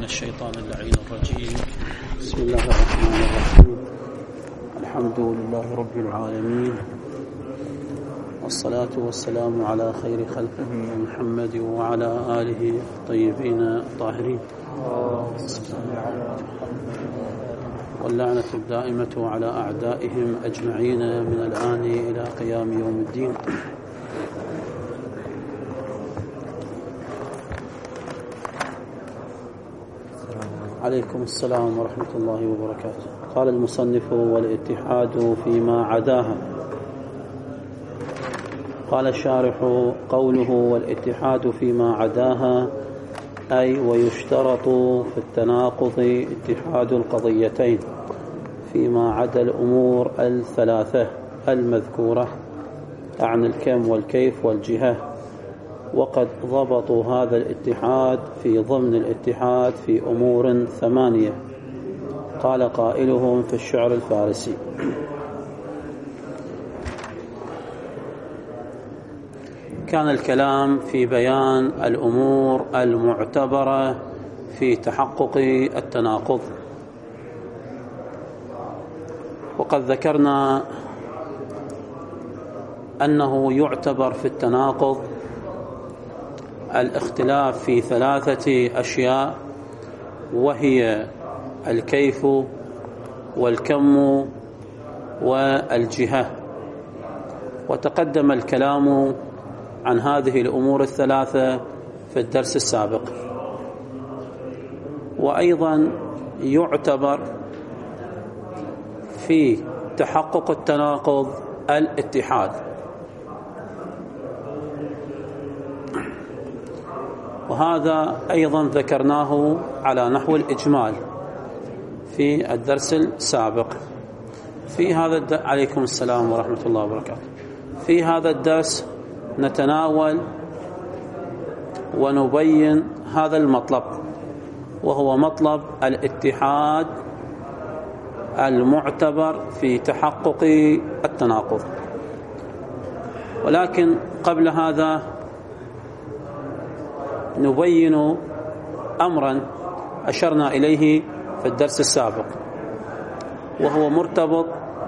الشيطان اللعين الرجيم. بسم الله الرحمن الرحيم. الحمد لله رب العالمين، والصلاة والسلام على خير خلقه محمد وعلى آله الطيبين الطاهرين، واللعنة الدائمة على أعدائهم أجمعين من الآن إلى قيام يوم الدين. عليكم السلام ورحمة الله وبركاته. قال المصنف: والاتحاد فيما عداها. قال الشارح: قوله والاتحاد فيما عداها أي ويشترط في التناقض اتحاد القضيتين فيما عدا الأمور الثلاثة المذكورة عن الكم والكيف والجهة، وقد ضبطوا هذا الاتحاد في ضمن الاتحاد في أمور 8. قال قائلهم في الشعر الفارسي: كان الكلام في بيان الأمور المعتبرة في تحقق التناقض، وقد ذكرنا أنه يعتبر في التناقض الاختلاف في 3 أشياء، وهي الكيف والكم والجهة، وتقدم الكلام عن هذه الأمور الثلاثة في الدرس السابق. وأيضا يعتبر في تحقق التناقض الاتحاد، وهذا أيضا ذكرناه على نحو الإجمال في الدرس السابق. في هذا عليكم السلام ورحمة الله وبركاته. في هذا الدرس نتناول ونبين هذا المطلب، وهو مطلب الاتحاد المعتبر في تحقق التناقض. ولكن قبل هذا نبين أمرا أشرنا إليه في الدرس السابق، وهو مرتبط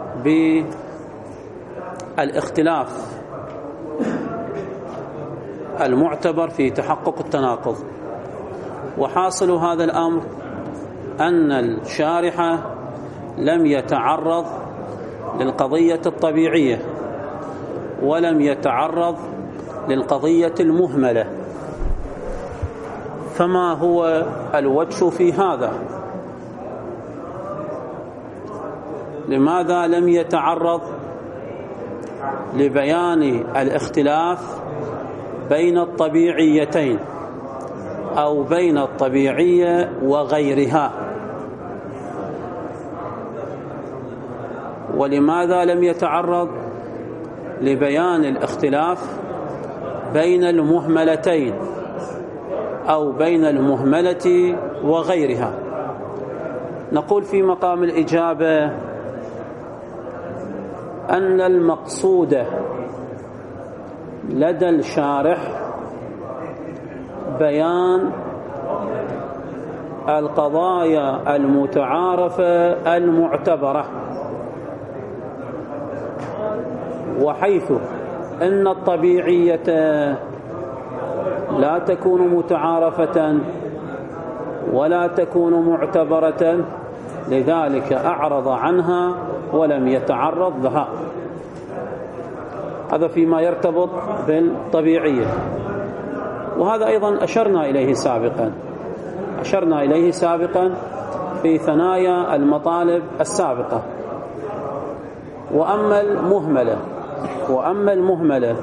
بالاختلاف المعتبر في تحقق التناقض. وحاصل هذا الأمر أن الشارح لم يتعرض للقضية الطبيعية، ولم يتعرض للقضية المهملة. فما هو الوجه في هذا؟ لماذا لم يتعرض لبيان الاختلاف بين الطبيعيتين أو بين الطبيعية وغيرها؟ ولماذا لم يتعرض لبيان الاختلاف بين المهملتين أو بين المهملة وغيرها؟ نقول في مقام الإجابة أن المقصود لدى الشارح بيان القضايا المتعارفة المعتبرة، وحيث أن الطبيعية لا تكون متعارفة ولا تكون معتبرة، لذلك أعرض عنها ولم يتعرض لها. هذا فيما يرتبط بالطبيعية. وهذا أيضا أشرنا إليه سابقا في ثنايا المطالب السابقة. وأما المهملة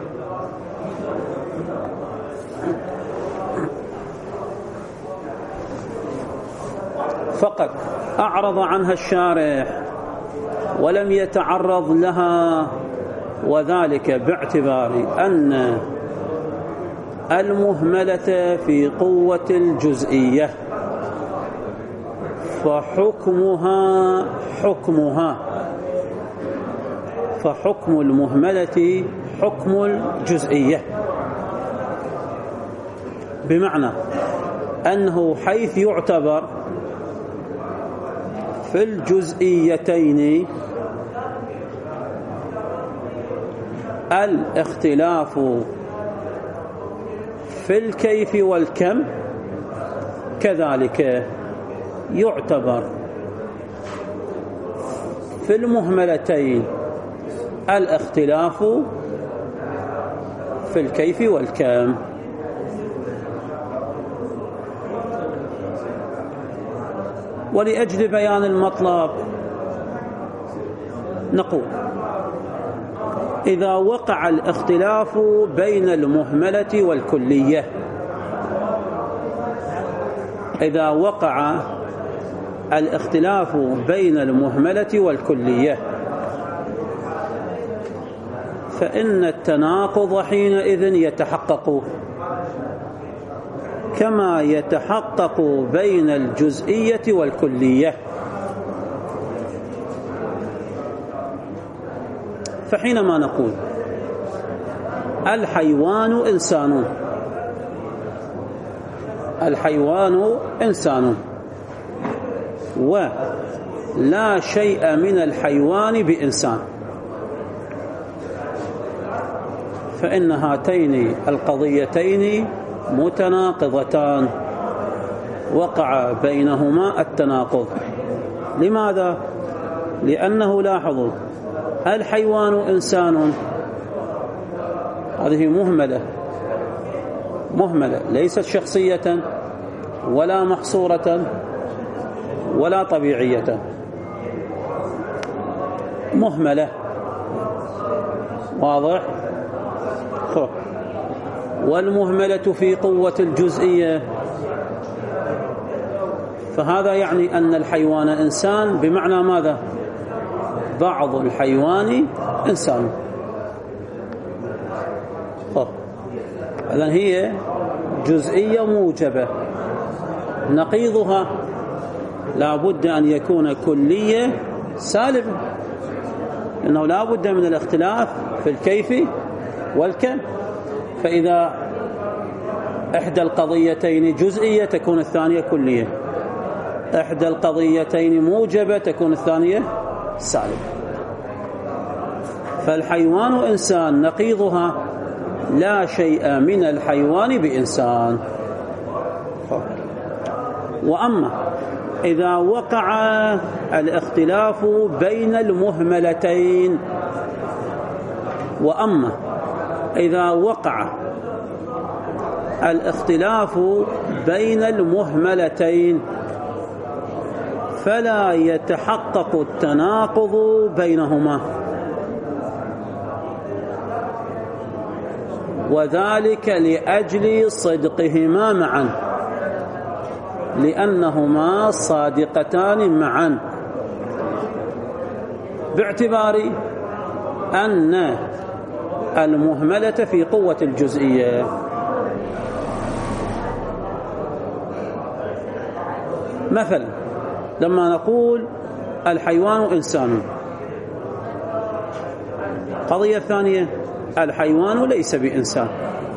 فقط أعرض عنها الشارح ولم يتعرض لها، وذلك باعتبار أن المهملة في قوة الجزئية، فحكم المهملة حكم الجزئية، بمعنى أنه حيث يعتبر في الجزئيتين الاختلاف في الكيف والكم، كذلك يعتبر في المهملتين الاختلاف في الكيف والكم. ولأجل بيان المطلب نقول: إذا وقع الاختلاف بين المهملة والكلية، إذا وقع الاختلاف بين المهملة والكلية فإن التناقض حينئذ يتحقق كما يتحقق بين الجزئية والكلية. فحينما نقول الحيوان إنسان، الحيوان إنسان ولا شيء من الحيوان بإنسان، فإن هاتين القضيتين متناقضتان، وقع بينهما التناقض. لماذا؟ لأنه لاحظوا الحيوان إنسان هذه مهملة ليست شخصية ولا محصورة ولا طبيعية، مهملة. واضح؟ والمهملة في قوة الجزئية، فهذا يعني أن الحيوان إنسان بمعنى ماذا؟ بعض الحيوان إنسان. إذن هي جزئية موجبة، نقيضها لا بد أن يكون كلية سالبة، لأنه لا بد من الاختلاف في الكيف والكم. فإذا إحدى القضيتين جزئية تكون الثانية كلية، إحدى القضيتين موجبة تكون الثانية سالبة. فالحيوان إنسان نقيضها لا شيء من الحيوان بإنسان. وأما إذا وقع الاختلاف بين المهملتين، وأما إذا وقع الاختلاف بين المهملتين فلا يتحقق التناقض بينهما، وذلك لأجل صدقهما معا، لأنهما صادقتان معا، باعتبار أن المهملة في قوة الجزئية. مثلا لما نقول الحيوان إنسان، قضية ثانية الحيوان ليس بإنسان.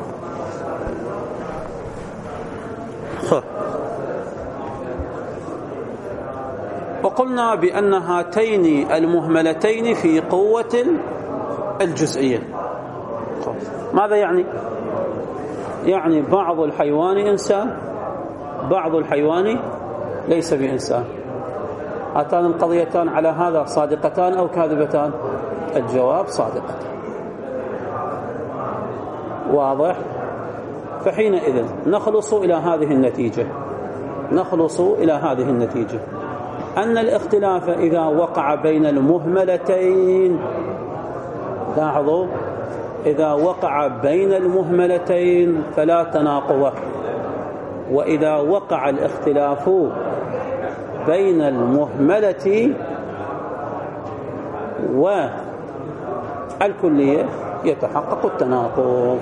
وقلنا بأن هاتين المهملتين في قوة الجزئية. ماذا يعني؟ يعني بعض الحيوان إنسان، بعض الحيوان ليس بإنسان. هاتان القضيتان على هذا صادقتان أو كاذبتان؟ الجواب صادقتان. واضح؟ فحينئذ نخلص إلى هذه النتيجة، نخلص إلى هذه النتيجة أن الاختلاف إذا وقع بين المهملتين، لاحظوا إذا وقع بين المهملتين فلا تناقض، وإذا وقع الاختلاف بين المهملة والكلية يتحقق التناقض.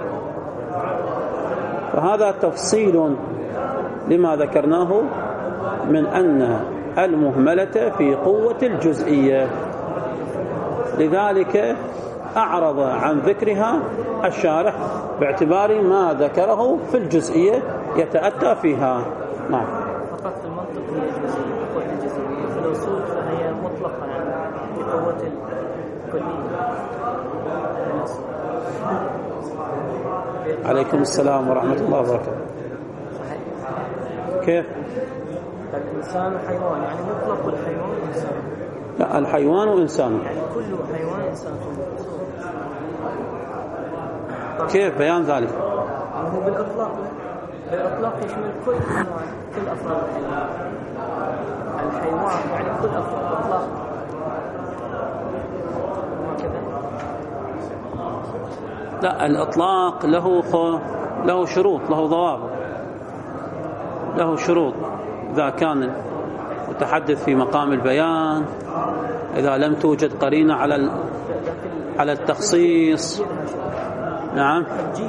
فهذا تفصيل لما ذكرناه من أن المهملة في قوة الجزئية، لذلك أعرض عن ذكرها الشارح باعتبار ما ذكره في الجزئية يتأتى فيها. نعم. فقط في المنطق هي جزئية، قوة الجزئية، في الأصول فهي مطلقة يعني بقوة الكلية. عليكم السلام ورحمة الله وبركاته. كيف؟ الإنسان حيوان يعني مطلق، والحيوان إنسان. لا، الحيوان إنسان يعني كل حيوان إنسان. كيف بيان ذلك؟ هو بالإطلاق يشمل كل أنواع كل أفراد الحيوان يعني كل أفراد الإطلاق. لا، الإطلاق له شروط، له ضوابط، له شروط. إذا كان متحدث في مقام البيان، إذا لم توجد قرينة على التخصيص. نعم.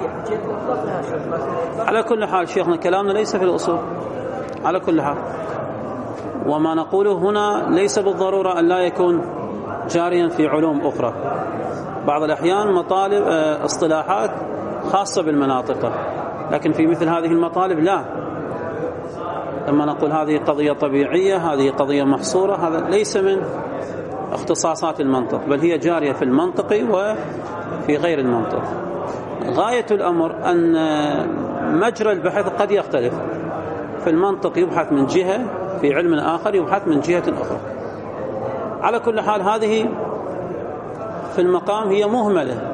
على كل حال شيخنا كلامنا ليس في الأصول، على كل حال، وما نقوله هنا ليس بالضرورة أن لا يكون جاريا في علوم أخرى. بعض الأحيان مطالب اصطلاحات خاصة بالمناطق، لكن في مثل هذه المطالب لا. لما نقول هذه قضية طبيعية، هذه قضية محصورة، هذا ليس من اختصاصات المنطق، بل هي جارية في المنطق وفي غير المنطق. غاية الأمر أن مجرى البحث قد يختلف. في المنطق يبحث من جهة، في علم آخر يبحث من جهة أخرى. على كل حال هذه في المقام هي مهملة.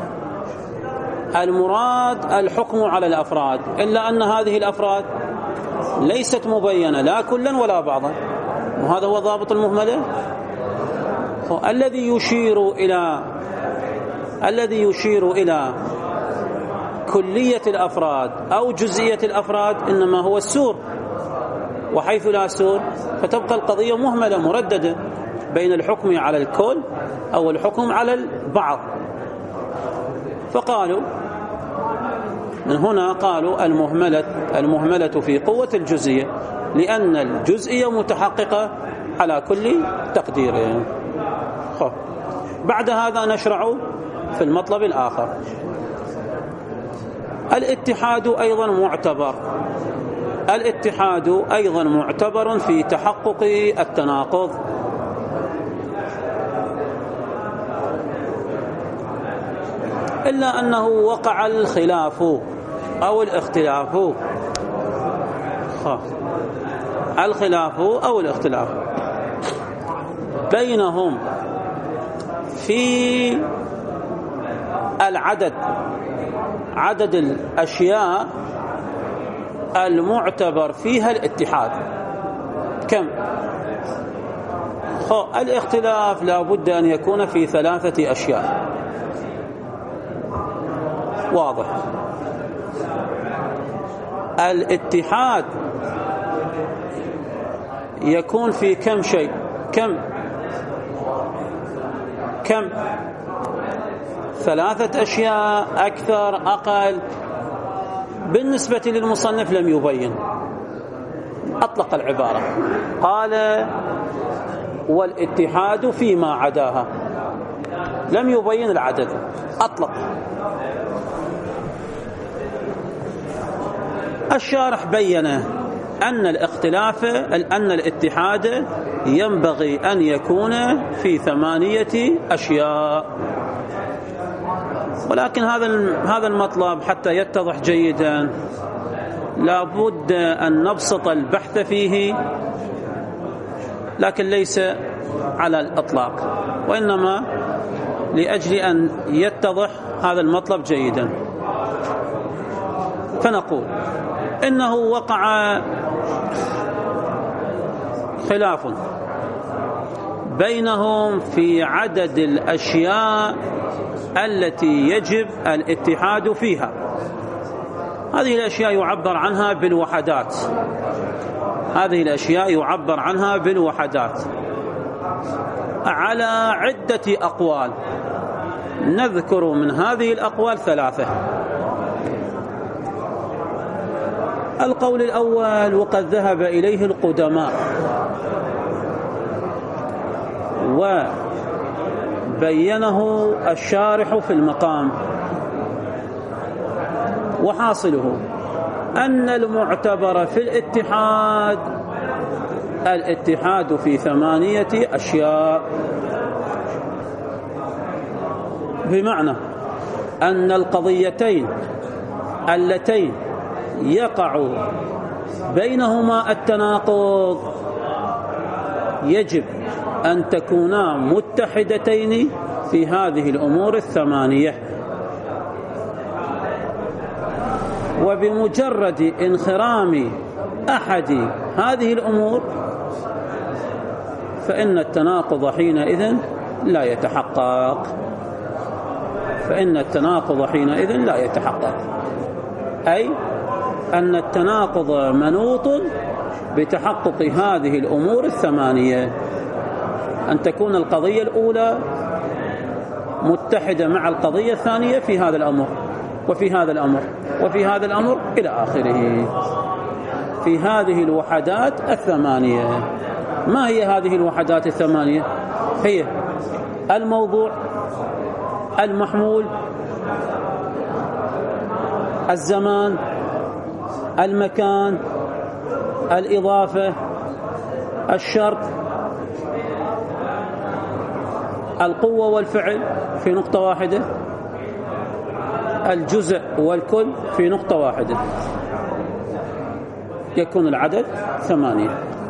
المراد الحكم على الأفراد، إلا أن هذه الأفراد ليست مبينة لا كلا ولا بعضا، وهذا هو ضابط المهملة. الذي يشير إلى كلية الأفراد أو جزئية الأفراد إنما هو السور، وحيث لا سور فتبقى القضية مهملة مرددة بين الحكم على الكل أو الحكم على البعض. فقالوا من هنا قالوا المهملة في قوة الجزئية، لأن الجزئية متحققة على كل تقدير. بعد هذا نشرع في المطلب الآخر. الاتحاد أيضا معتبر في تحقق التناقض. إلا أنه وقع الخلاف أو الاختلاف بينهم في عدد الأشياء المعتبر فيها الاتحاد. كم؟ الاختلاف لا بد أن يكون في 3 أشياء. واضح. الاتحاد يكون في كم شيء؟ كم 3 أشياء، أكثر أقل. بالنسبة للمصنف لم يبين، أطلق العبارة، قال والاتحاد فيما عداها، لم يبين العدد، أطلق. الشارح بين أن الاتحاد ينبغي أن يكون في 8 أشياء. ولكن هذا المطلب حتى يتضح جيدا لا بد أن نبسط البحث فيه، لكن ليس على الإطلاق، وإنما لأجل أن يتضح هذا المطلب جيدا. فنقول إنه وقع خلاف بينهم في عدد الأشياء التي يجب الاتحاد فيها. هذه الأشياء يعبر عنها بالوحدات على عدة أقوال. نذكر من هذه الأقوال 3. القول الأول وقد ذهب إليه القدماء وبينه الشارح في المقام، وحاصله أن المعتبر في الاتحاد في 8 أشياء، بمعنى أن القضيتين اللتين يقع بينهما التناقض يجب أن تكونا متحدتين في هذه الأمور 8، وبمجرد انخرام أحد هذه الأمور فإن التناقض حينئذ لا يتحقق، أي أن التناقض منوط بتحقق هذه الأمور 8، أن تكون القضية الأولى متحدة مع القضية الثانية في هذا الأمر وفي هذا الأمر وفي هذا الأمر إلى آخره، في هذه الوحدات 8. ما هي هذه الوحدات 8؟ هي الموضوع، المحمول، الزمان، المكان، الإضافة، الشرط، القوة والفعل في نقطة واحدة، الجزء والكل في نقطة واحدة، يكون العدد 8.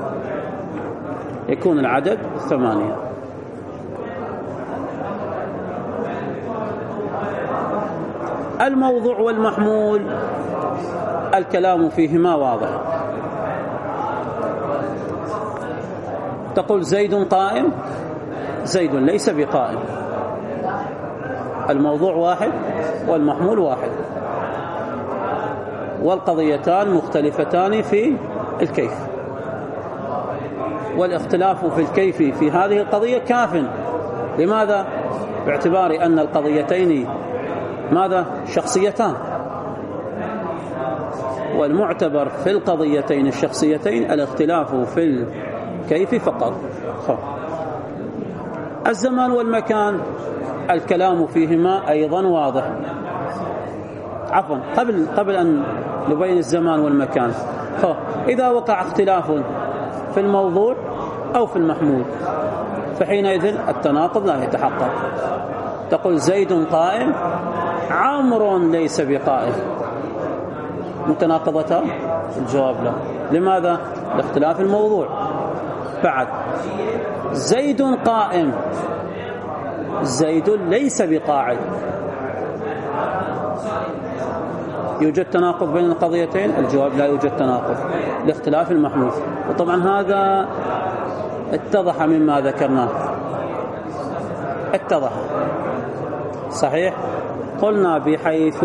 الموضوع والمحمول الكلام فيهما واضح. تقول زيد قائم، زيد ليس بقائم، الموضوع واحد والمحمول واحد، والقضيتان مختلفتان في الكيف، والاختلاف في الكيف في هذه القضية كاف. لماذا؟ باعتبار أن القضيتين ماذا؟ شخصيتان، والمعتبر في القضيتين الشخصيتين الاختلاف في الكيف فقط. الزمان والمكان الكلام فيهما أيضا واضح. عفوا، قبل أن نبين الزمان والمكان، إذا وقع اختلاف في الموضوع أو في المحمول فحينئذ التناقض لا يتحقق. تقول زيد قائم، عمرو ليس بقائم، متناقضتان؟ الجواب لا. لماذا؟ لاختلاف الموضوع. بعد زيد قائم، زيد ليس بقاعد، يوجد تناقض بين القضيتين؟ الجواب لا يوجد تناقض لاختلاف المحمول. وطبعا هذا اتضح مما ذكرناه، اتضح صحيح. قلنا بحيث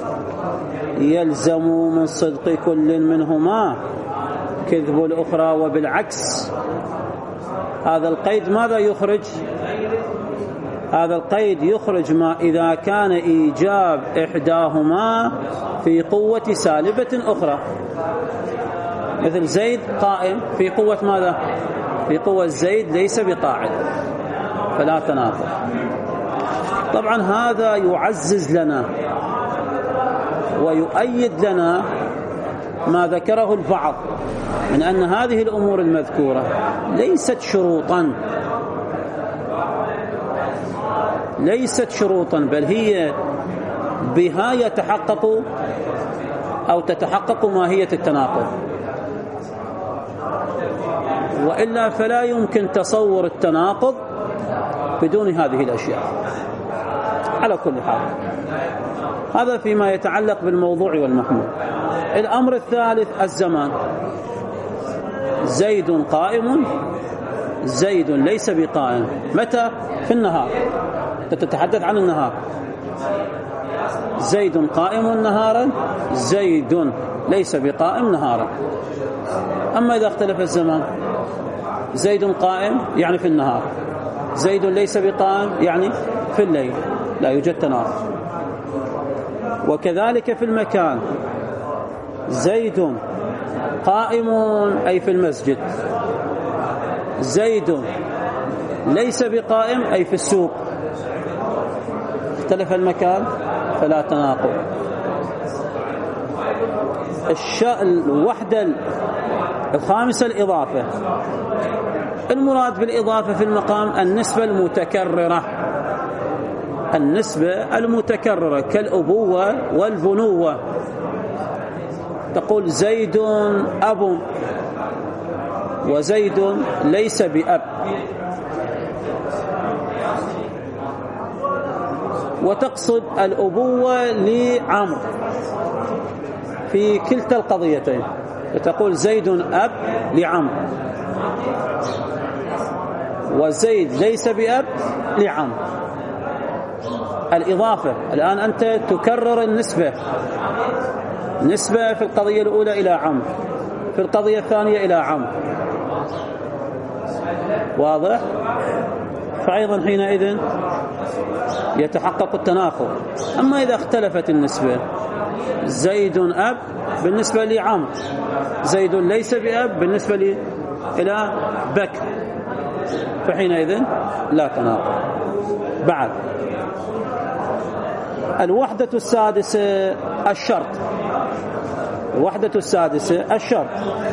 يلزم من صدق كل منهما كذب الأخرى، وبالعكس. هذا القيد ماذا يخرج؟ هذا القيد يخرج ما إذا كان إيجاب إحداهما في قوة سالبة أخرى، مثل زيد قائم في قوة ماذا؟ في قوة زيد ليس بقاعد، فلا تناقض. طبعا هذا يعزز لنا ويؤيد لنا ما ذكره البعض من أن هذه الأمور المذكورة ليست شروطا، بل هي بها يتحقق أو تتحقق ماهية التناقض، وإلا فلا يمكن تصور التناقض بدون هذه الأشياء. على كل حال هذا فيما يتعلق بالموضوع والمحمول. الأمر الثالث الزمان. زيد قائم، زيد ليس بقائم. متى؟ في النهار، تتحدث عن النهار. زيد قائم نهارا، زيد ليس بقائم نهارا. أما إذا اختلف الزمان، زيد قائم يعني في النهار، زيد ليس بقائم يعني في الليل، لا يوجد تناقض. وكذلك في المكان، زيد قائم أي في المسجد، زيد ليس بقائم أي في السوق. اختلف المكان فلا تناقض. الوحدة الخامسة الإضافة. المراد بالإضافة في المقام النسبة المتكررة، النسبة المتكررة كالأبوة والبنوة. تقول زيد أب وزيد ليس بأب، وتقصد الأبوة لعمرو في كلتا القضيتين، فتقول زيد أب لعمرو وزيد ليس بأب لعمرو. الإضافة الآن أنت تكرر النسبة، نسبة في القضية الأولى إلى عمرو، في القضية الثانية إلى عمرو، واضح؟ فأيضا حينئذ يتحقق التناقض. أما إذا اختلفت النسبة، زيد أب بالنسبة لعمرو، زيد ليس بأب بالنسبة إلى بكر، فحينئذ لا تناقض. بعد الوحدة السادسة الشرط، الوحدة السادسة الشرط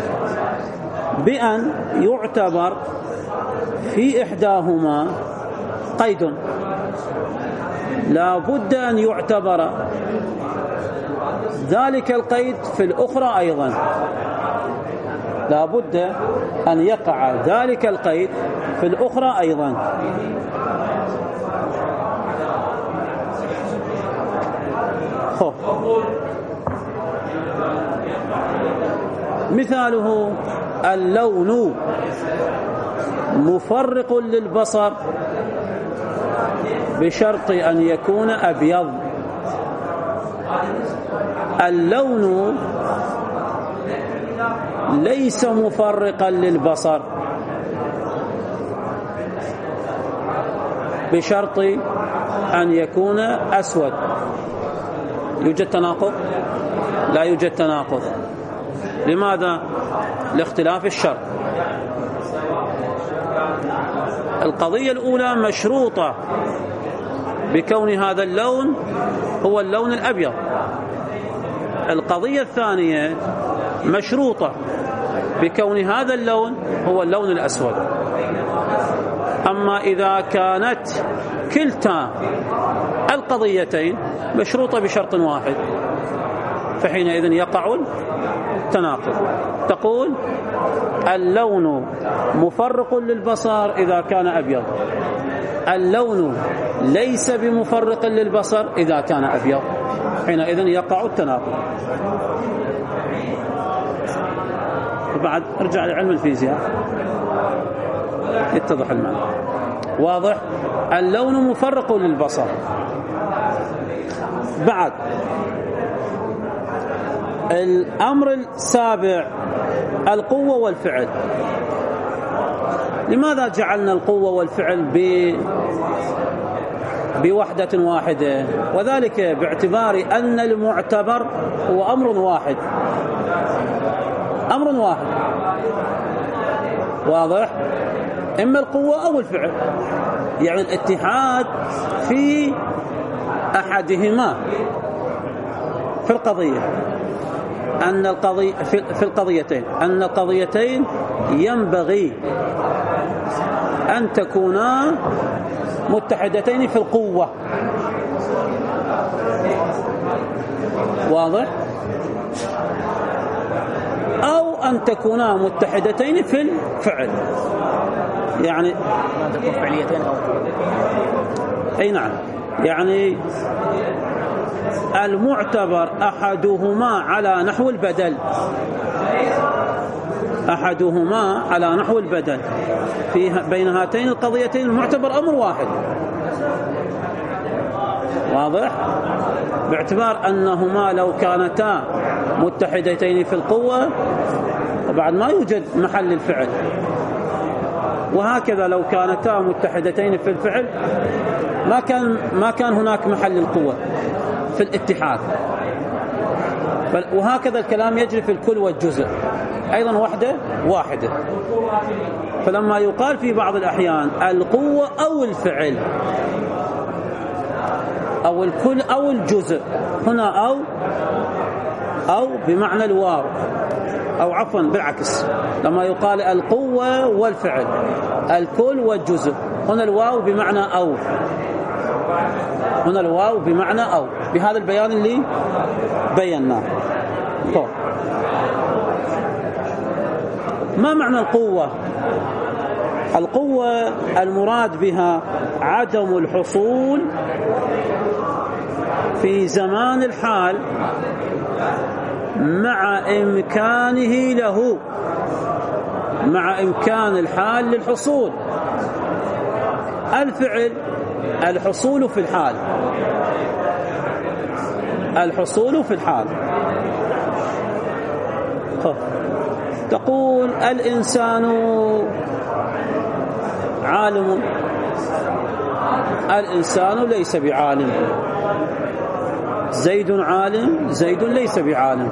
بأن يعتبر في إحداهما قيد، لا بد أن يعتبر ذلك القيد في الأخرى أيضا، لا بد أن يقع ذلك القيد في الأخرى أيضا. مثاله اللون مفرق للبصر بشرط أن يكون أبيض. اللون ليس مفرقا للبصر بشرط أن يكون أسود. يوجد تناقض؟ لا يوجد تناقض. لماذا؟ لاختلاف الشرط. القضية الأولى مشروطة بكون هذا اللون هو اللون الأبيض، القضية الثانية مشروطة بكون هذا اللون هو اللون الأسود. أما إذا كانت كلتا القضيتين مشروطة بشرط واحد، فحينئذ يقع التناقض. تقول اللون مفرق للبصر إذا كان أبيض، اللون ليس بمفرق للبصر إذا كان أبيض، حينئذ يقع التناقض. وبعد ارجع لعلم الفيزياء يتضح المعنى. واضح؟ اللون مفرق للبصر. بعد الأمر السابع القوة والفعل. لماذا جعلنا القوة والفعل بوحدة واحدة؟ وذلك باعتبار أن المعتبر هو أمر واحد، أمر واحد، واضح؟ إما القوة أو الفعل، يعني الاتحاد في أحدهما في القضية، أن القضية في القضيتين، أن القضيتين ينبغي أن تكونا متحدتين في القوة، واضح؟ أو أن تكونا متحدتين في الفعل، يعني تكون فعليتين أو أي نعم، يعني المعتبر أحدهما على نحو البدل، أحدهما على نحو البدل بين هاتين القضيتين المعتبر أمر واحد، واضح؟ باعتبار أنهما لو كانتا متحدتين في القوة وبعد ما يوجد محل الفعل، وهكذا لو كانتا متحدتين في الفعل ما كان هناك محل القوة في الاتحاد. وهكذا الكلام يجري في الكل والجزء أيضا وحدة واحدة. فلما يقال في بعض الأحيان القوة أو الفعل أو الكل أو الجزء، هنا أو أو بمعنى الواو، أو عفوا بالعكس لما يقال القوة والفعل، الكل والجزء، هنا الواو بمعنى أو، هنا الواو بمعنى أو، بهذا البيان اللي بيناه. طيب ما معنى القوة؟ القوة المراد بها عدم الحصول في زمان الحال مع إمكانه له، مع إمكان الحال للحصول. الفعل الحصول في الحال، الحصول في الحال. تقول الإنسان عالم، الإنسان ليس بعالم. زيد عالم، زيد ليس بعالم.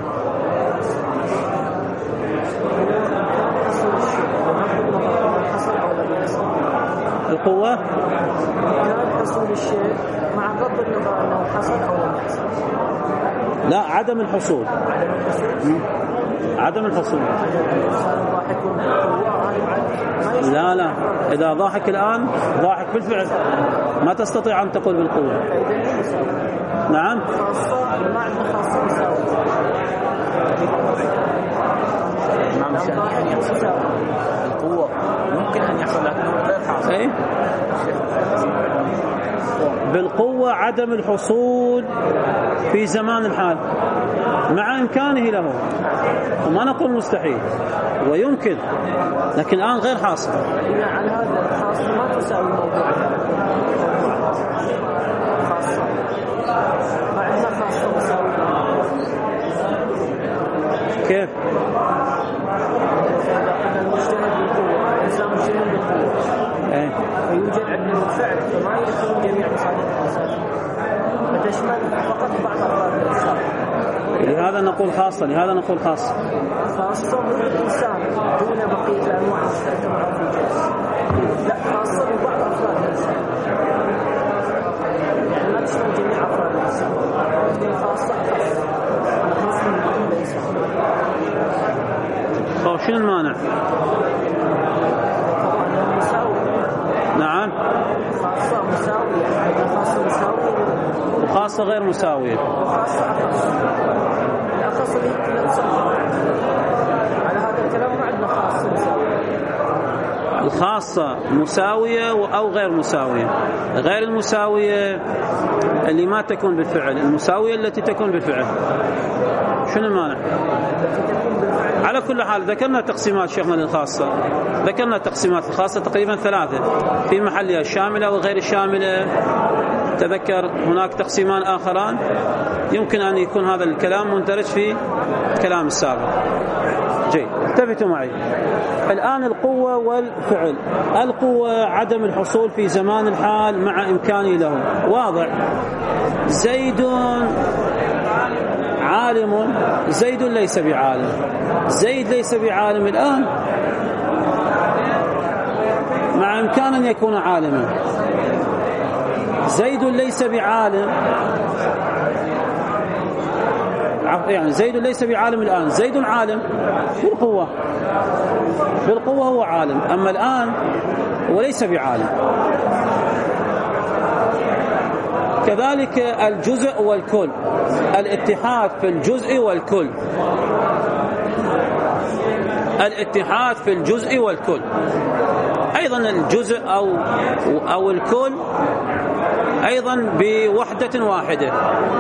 القوة حصول الشيء مع غض النظر أنه حصل أو لم يحصل. لا، عدم الحصول، عدم الحصول. لا لا، إذا ضاحك الآن ضاحك بالفعل، ما تستطيع أن تقول بالقوة. نعم. القوة ممكن أن يحصل لكنه غير حاصل. إيه؟ بالقوة عدم الحصول في زمان الحال مع إمكانه له، وما نقول مستحيل، ويمكن، لكن الآن غير حاصل. على هذا الحاصل ما تساوي موضوع خاصة، ما عندنا خاصة مساوي. كيف؟ المجتهد بالقوة، الإنسان مجتهد بالقوة، فيوجد عندنا الفعل فما يدخل جميع مصادر الإنسان، فتشمل فقط بعض أفراد الإنسان. لهذا نقول خاصة، لهذا نقول خاصة. خاصة من الإنسان دون بقية الأنواع المشتركة معه في الجنس. لا، خاصة ببعض أفراد الإنسان، يعني ما تشمل جميع أفراد الإنسان، تكون خاصة أخص من ليس. طيب شنو المانع؟ طبعا مساوي. نعم. خاصة مساوية، خاصة مساوية وخاصة غير مساوية. وخاصة أخص. الأخص اللي كلها تسمى. على هذا الكلام ما عندنا خاصة مساوية. الخاصة مساوية أو غير مساوية. غير المساوية اللي ما تكون بالفعل، المساوية التي تكون بالفعل. شنو المانع؟ على كل حال ذكرنا تقسيمات شيخنا للخاصة، ذكرنا تقسيمات الخاصة تقريبا 3 في محلها الشاملة وغير الشاملة. تذكر هناك تقسيمان آخران، يمكن أن يكون هذا الكلام مندرج في الكلام السابق. جيد، التفتوا معي الآن. القوة والفعل. القوة عدم الحصول في زمان الحال مع إمكانه له، واضح. زيد عالم، زيد ليس بعالم. زيد ليس بعالم الآن مع إمكان أن يكون عالما. زيد ليس بعالم، يعني زيد ليس بعالم الآن، زيد عالم بالقوة، بالقوة هو عالم، أما الآن هو ليس بعالم. كذلك الجزء والكل، الاتحاد في الجزء والكل، الاتحاد في الجزء والكل. أيضا الجزء أو الكل أيضا بوحدة واحدة،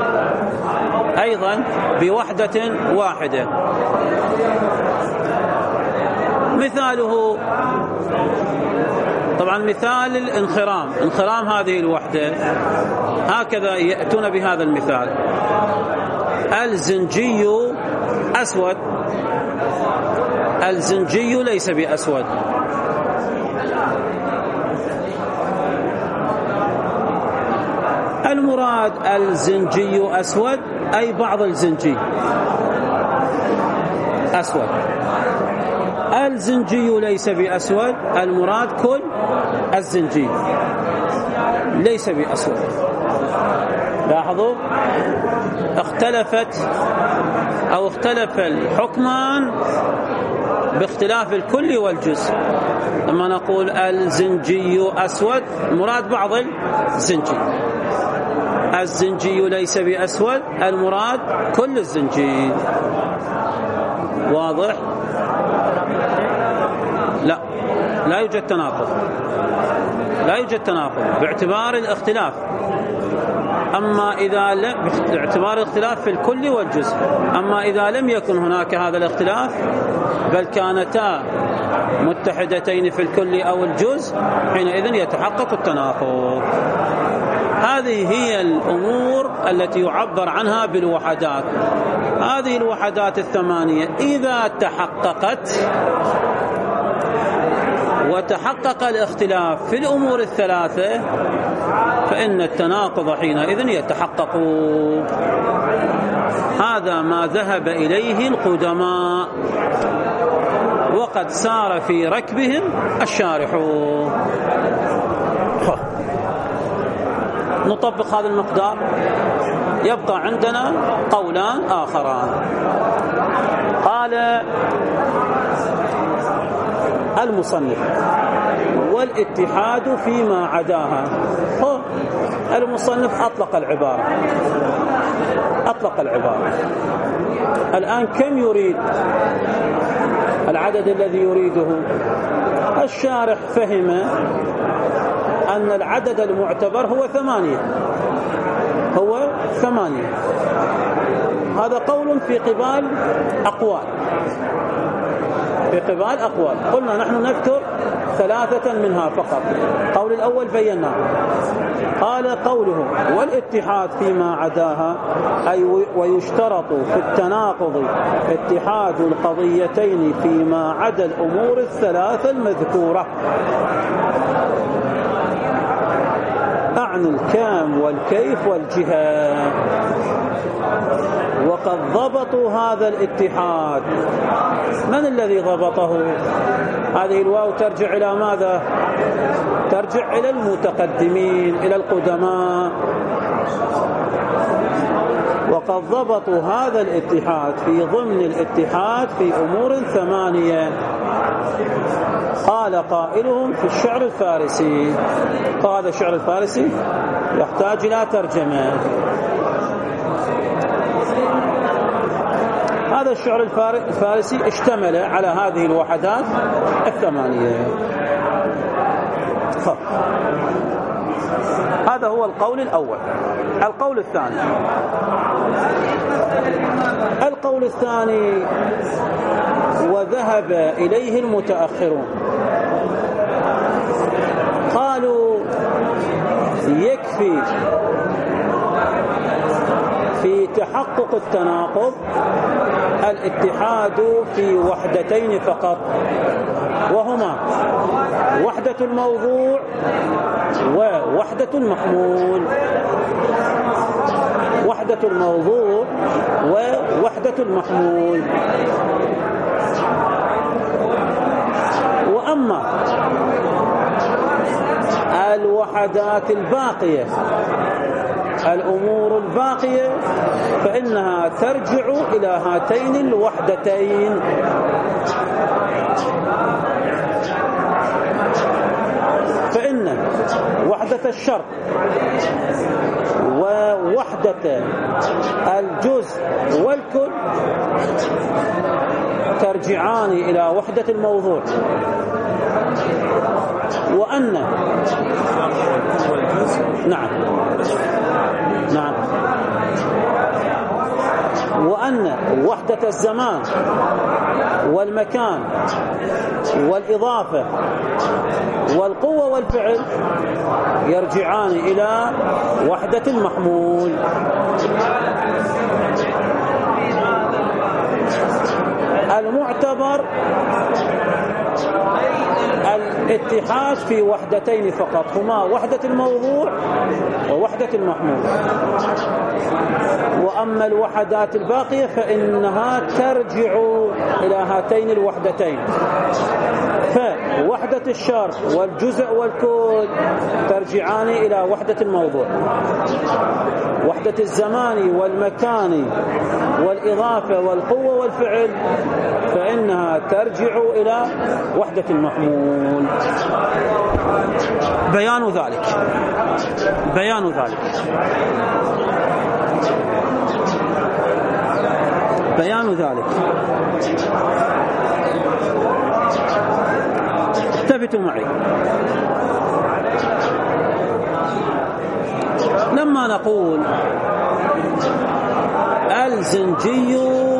أيضا بوحدة واحدة. مثاله طبعا مثال الانخرام، انخرام هذه الوحدة هكذا يأتون بهذا المثال: الزنجي أسود، الزنجي ليس بأسود. المراد الزنجي أسود أي بعض الزنجي أسود. الزنجي ليس بأسود، المراد كل الزنجي ليس بأسود. لاحظوا اختلف الحكمان باختلاف الكل والجزء. لما نقول الزنجي أسود مراد بعض الزنجي، الزنجي ليس بأسود المراد كل الزنجي. واضح؟ لا يوجد تناقض باعتبار الاختلاف. أما إذا لم باعتبار الاختلاف في الكل والجزء، أما إذا لم يكن هناك هذا الاختلاف بل كانتا متحدتين في الكل أو الجزء، حينئذ يتحقق التناقض. هذه هي الأمور التي يعبر عنها بالوحدات. هذه الوحدات الثمانية إذا تحققت وتحقق الاختلاف في الأمور الثلاثة فإن التناقض حينئذ يتحقق. هذا ما ذهب إليه القدماء وقد سار في ركبهم الشارح. نطبق هذا المقدار، يبقى عندنا قولان آخران. قال المصنف والاتحاد فيما عداها. المصنف أطلق العبارة. الآن كم يريد؟ العدد الذي يريده. الشارح فهم أن العدد المعتبر هو 8. هذا قول في قبال أقوال. قلنا نحن نذكر 3 منها فقط. قول الأول بيناه. قال قوله والاتحاد فيما عداها أي ويشترط في التناقض اتحاد القضيتين فيما عدا الأمور الثلاثة المذكورة، أعني الكام والكيف والجهة. وقد ضبطوا هذا الاتحاد. من الذي ضبطه؟ هذه الواو ترجع إلى ماذا؟ ترجع إلى المتقدمين، إلى القدماء. وقد ضبطوا هذا الاتحاد في ضمن الاتحاد في أمور 8. قال قائلهم في الشعر الفارسي. هذا الشعر الفارسي يحتاج إلى ترجمة. هذا الشعر الفارسي اشتمل على هذه الوحدات 8. هذا هو القول الأول. القول الثاني وذهب إليه المتأخرون. قالوا يكفي في تحقق التناقض الاتحاد في وحدتين فقط، وهما وحدة الموضوع ووحدة المحمول. وحدة الموضوع ووحدة المحمول. وأما الوحدات الباقية، الأمور الباقية، فإنها ترجع إلى هاتين الوحدتين. فإن وحدة الشرط ووحدة الجزء والكل ترجعان إلى وحدة الموضوع. وأن نعم وأن وحدة الزمان والمكان والإضافة والقوة والفعل يرجعان إلى وحدة المحمول. المعتبر الاتحاد في وحدتين فقط، هما وحدة الموضوع ووحدة المحمول. وأما الوحدات الباقية فإنها ترجع إلى هاتين الوحدتين. وحدة الشرط والجزء والكل ترجعان إلى وحدة الموضوع. وحدة الزمان والمكان والإضافة والقوة والفعل فإنها ترجع إلى وحدة المحمول. بيان ذلك التفتوا معي. لما نقول الزنجي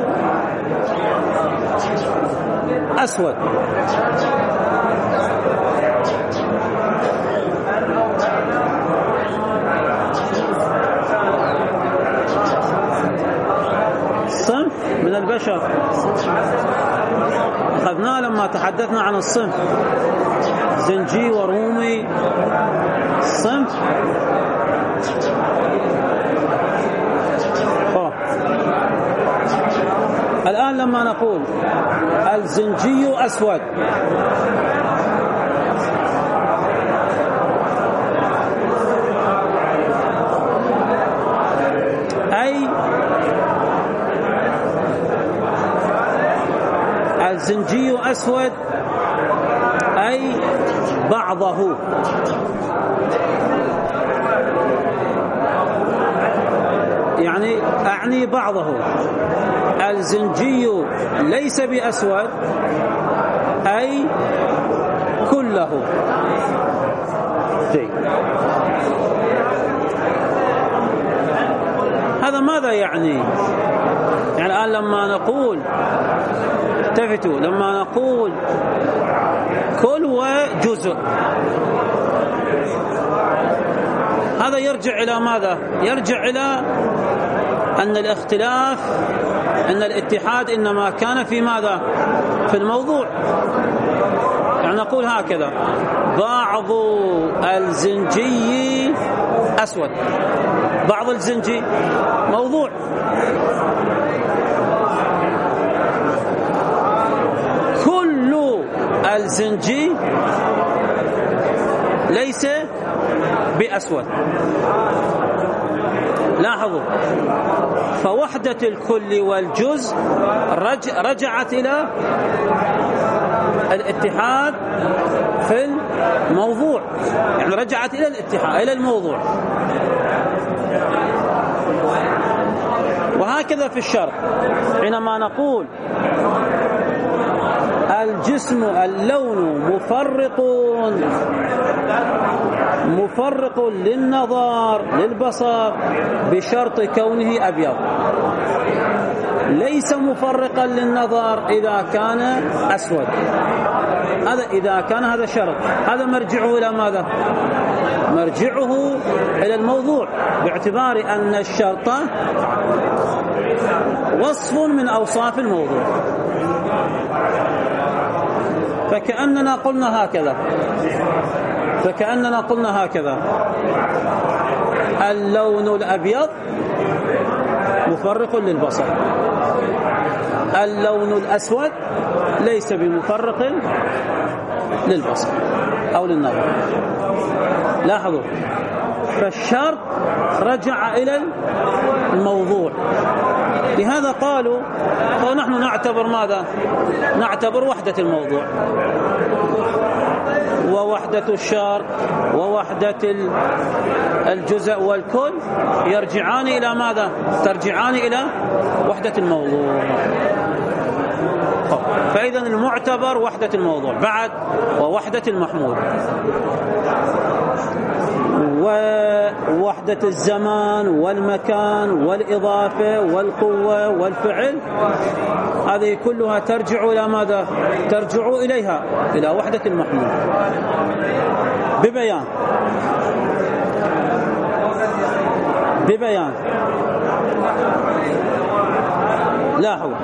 أسود صنف من البشر أخذناه لما تحدثنا عن الصنف، زنجي ورومي صنف. الآن لما نقول الزنجي أسود أي الزنجي أسود أي بعضه، يعني أعني بعضه. الزنجي ليس بأسود أي كله. هذا ماذا يعني؟ يعني الآن لما نقول التفتوا، لما نقول كل وجزء هذا يرجع إلى ماذا؟ يرجع إلى أن الاختلاف، أن الاتحاد إنما كان في ماذا؟ في الموضوع. يعني نقول هكذا: بعض الزنجي أسود، بعض الزنجي موضوع. كل الزنجي ليس بأسود. لاحظوا، فوحدة الكل والجزء رجعت إلى الاتحاد في الموضوع، يعني رجعت إلى الاتحاد إلى الموضوع. وهكذا في الشرط، حينما نقول الجسم اللون مفرق للنظر للبصر بشرط كونه أبيض، ليس مفرقا للنظر إذا كان أسود. هذا إذا كان هذا شرط، هذا مرجعه إلى ماذا؟ مرجعه إلى الموضوع، باعتبار أن الشرط وصف من أوصاف الموضوع. فكأننا قلنا هكذا: اللون الأبيض مفرق للبصر، اللون الأسود ليس بمفرق للبصر أو للنظر. لاحظوا، فالشرط رجع إلى الموضوع. لهذا قالوا ونحن نعتبر ماذا؟ نعتبر وحدة الموضوع ووحدة الشرط ووحدة الجزء والكل يرجعان إلى ماذا؟ ترجعان إلى وحدة الموضوع. فإذا المعتبر وحدة الموضوع بعد ووحدة المحمول ووحدة الزمان والمكان والإضافة والقوة والفعل، هذه كلها ترجع إلى ماذا؟ ترجع إليها إلى وحدة المحمول ببيان. لاحظوا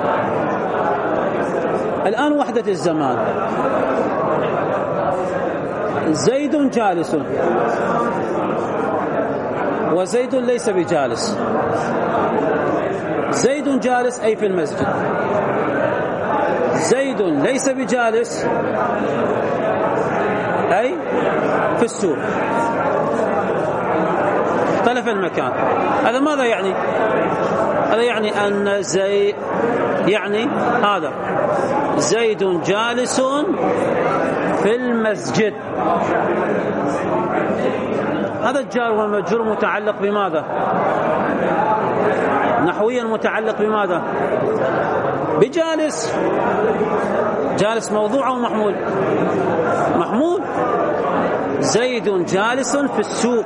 الآن وحدة الزمان، زيد جالس وزيد ليس بجالس. زيد جالس أي في المسجد، زيد ليس بجالس في السوق، اختلف المكان. هذا ماذا يعني؟ هذا يعني أن هذا زيد جالس في المسجد. هذا الجار والمجرور متعلق بماذا؟ نحويا متعلق بماذا؟ بجالس. جالس موضوع أو محمول؟ محمول. زيد جالس في السوق،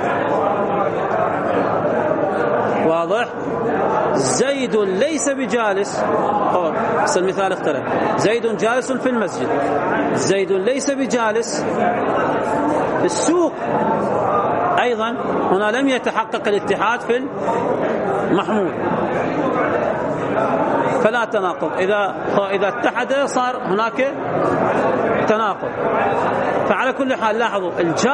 واضح؟ زيد ليس بجالس. بس المثال اختلف. زيد جالس في المسجد، زيد ليس بجالس في السوق. أيضا هنا لم يتحقق الاتحاد في المحمول، فلا تناقض. إذا اتحد صار هناك تناقض. فعلى كل حال لاحظوا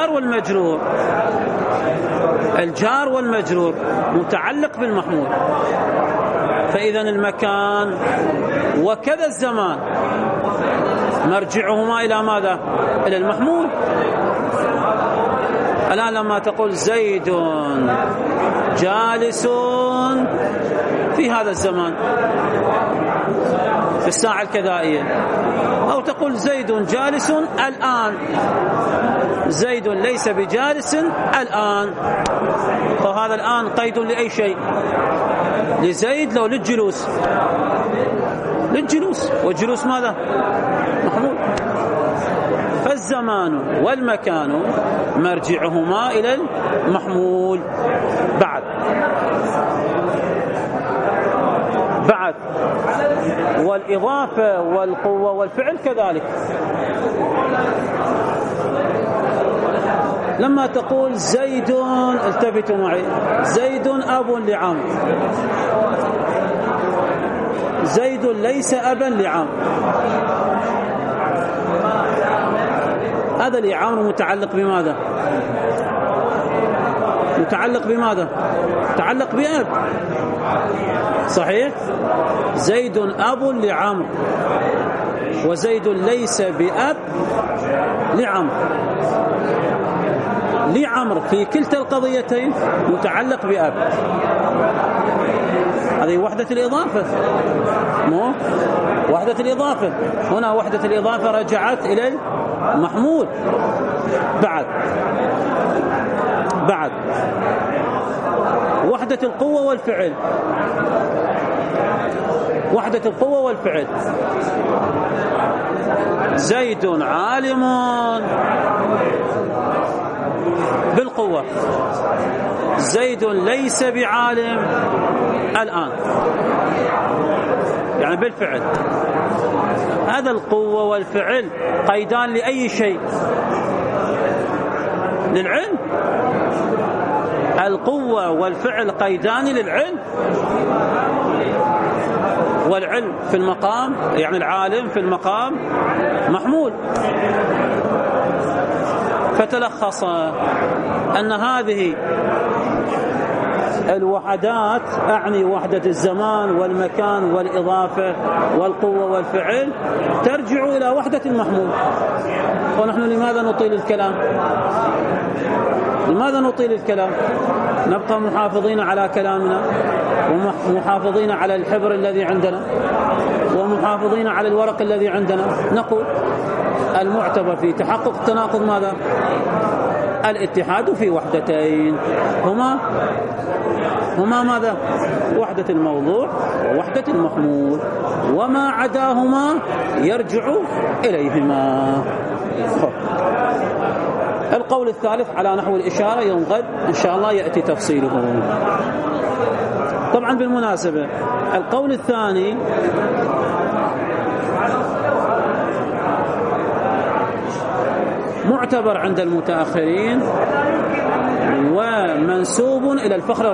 الجار والمجرور متعلق بالمحمول، فإذا المكان وكذا الزمان مرجعهما إلى ماذا؟ إلى المحمول. الآن لما تقول زيد جالس في هذا الزمان في الساعة الكذائية، أو تقول زيد جالس الآن، زيد ليس بجالس الآن، فهذا الآن قيد لأي شيء؟ لزيد لو للجلوس، والجلوس ماذا؟ محمول. فالزمان والمكان مرجعهما إلى المحمول. بعد والإضافة والقوة والفعل كذلك. لما تقول زيد، التفتوا معي، زيد أب لعمرو، زيد ليس أبا لعمرو. هذا لعمرو متعلق بماذا؟ متعلق بأب، صحيح؟ زيد أب لعمرو، وزيد ليس بأب لعمرو في كلتا القضيتين متعلق بأب. هذه وحدة الإضافة، مو وحدة الإضافة. هنا وحدة الإضافة رجعت إلى المحمول. بعد وحدة القوة والفعل. زيد عالم بالقوة، زيد ليس بعالم الآن، يعني بالفعل. هذا القوة والفعل قيدان لأي شيء؟ للعلم. القوة والفعل قيدان للعلم، والعلم في المقام، يعني العالم في المقام محمول. فتلخص أن هذه الوحدات، أعني وحدة الزمان والمكان والإضافة والقوة والفعل، ترجع إلى وحدة المحمول. ونحن لماذا نطيل الكلام؟ نبقى محافظين على كلامنا، ومحافظين على الحبر الذي عندنا، ومحافظين على الورق الذي عندنا. نقول المعتبر في تحقق التناقض ماذا؟ الاتحاد في وحدتين، هما ماذا؟ وحدة الموضوع ووحدة المحمول، وما عداهما يرجع إليهما. القول الثالث على نحو الإشارة يوم غد إن شاء الله يأتي تفصيله. طبعا بالمناسبة القول الثاني معتبر عند المتأخرين ومنسوب إلى الفخر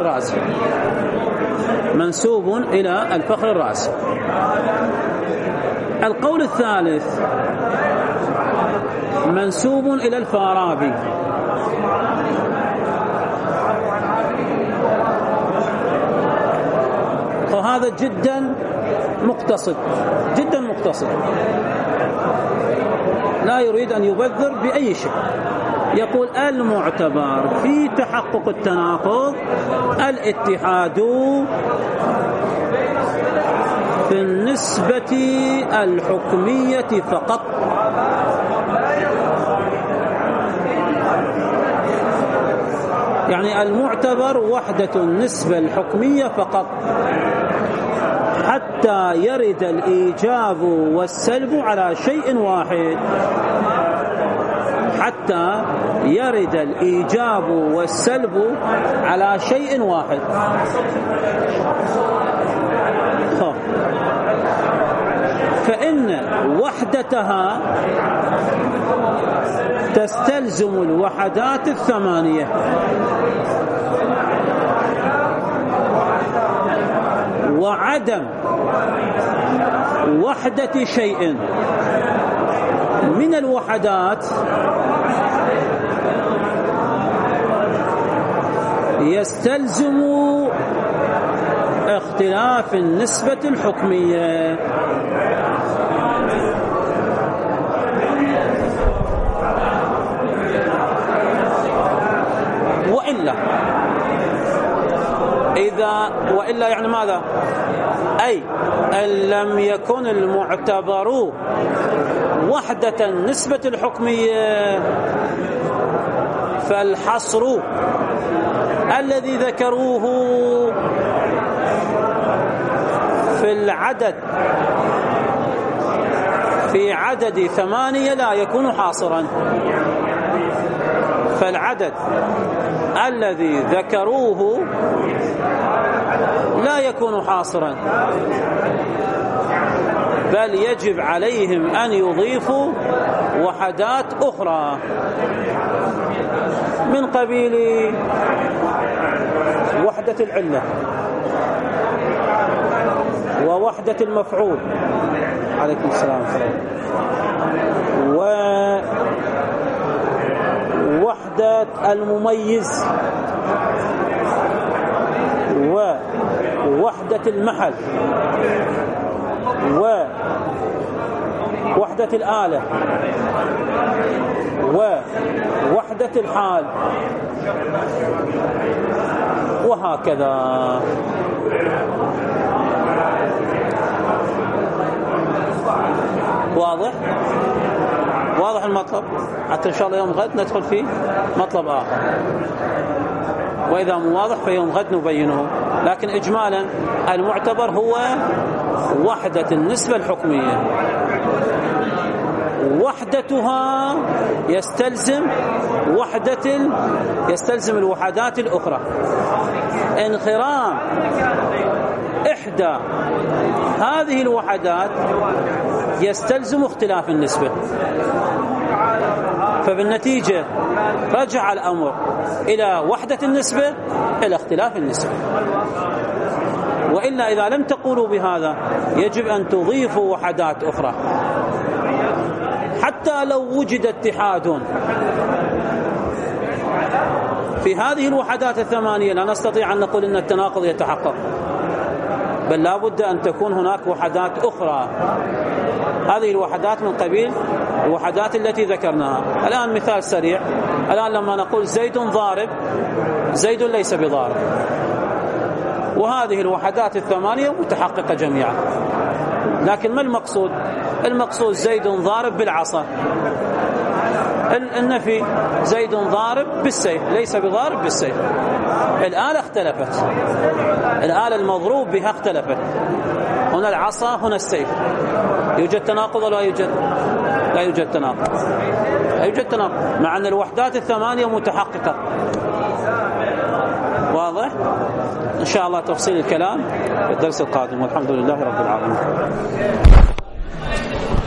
الرازي، القول الثالث منسوب إلى الفارابي، وهذا جدا مقتصد، لا يريد أن يبذر بأي شيء، يقول المعتبر في تحقق التناقض الاتحاد في النسبة الحكمية فقط. يعني المعتبر وحدة النسبة الحكمية فقط حتى يرد الإيجاب والسلب على شيء واحد، حتى يرد الإيجاب والسلب على شيء واحد. فإن وحدتها تستلزم الوحدات الثمانية، وعدم وحدة شيء من الوحدات يستلزم اختلاف النسبة الحكمية. وإلا يعني ماذا؟ أي أن لم يكن المعتبر وحدة النسبة الحكمية فالحصر الذي ذكروه في العدد في عدد 8 لا يكون حاصرا. فالعدد الذي ذكروه لا يكون حاصرا، بل يجب عليهم أن يضيفوا وحدات أخرى من قبيل وحدة العلة ووحدة المفعول عليكم السلام، ووحدة المميز، ووحدة المحل، ووحدة الآلة، ووحدة الحال، وهكذا. واضح المطلب، حتى إن شاء الله يوم غد ندخل فيه مطلب آخر، وإذا مو واضح فيوم غد نبينه. لكن إجمالا المعتبر هو وحدة النسبة الحكمية، وحدتها يستلزم الوحدات الأخرى. انخرام إحدى هذه الوحدات يستلزم اختلاف النسبة، فبالنتيجة رجع الأمر إلى وحدة النسبة إلى اختلاف النسبة. وإلا إذا لم تقولوا بهذا يجب أن تضيفوا وحدات أخرى. حتى لو وجد اتحاد في هذه الوحدات 8 لا نستطيع أن نقول أن التناقض يتحقق، بل لا بد أن تكون هناك وحدات أخرى. هذه الوحدات من قبيل الوحدات التي ذكرناها. الآن مثال سريع، الآن لما نقول زيد ضارب، زيد ليس بضارب، وهذه الوحدات 8 متحققة جميعا. لكن ما المقصود؟ المقصود زيد ضارب بالعصا. النفي زيد ضارب بالسيف، ليس بضارب بالسيف. الآلة اختلفت، الآلة المضروب بها اختلفت، هنا العصا هنا السيف. يوجد تناقض ولا يوجد؟ لا يوجد تناقض، لا يوجد تناقض، مع أن الوحدات 8 متحققة. واضح؟ إن شاء الله تفصيل الكلام في الدرس القادم، والحمد لله رب العالمين.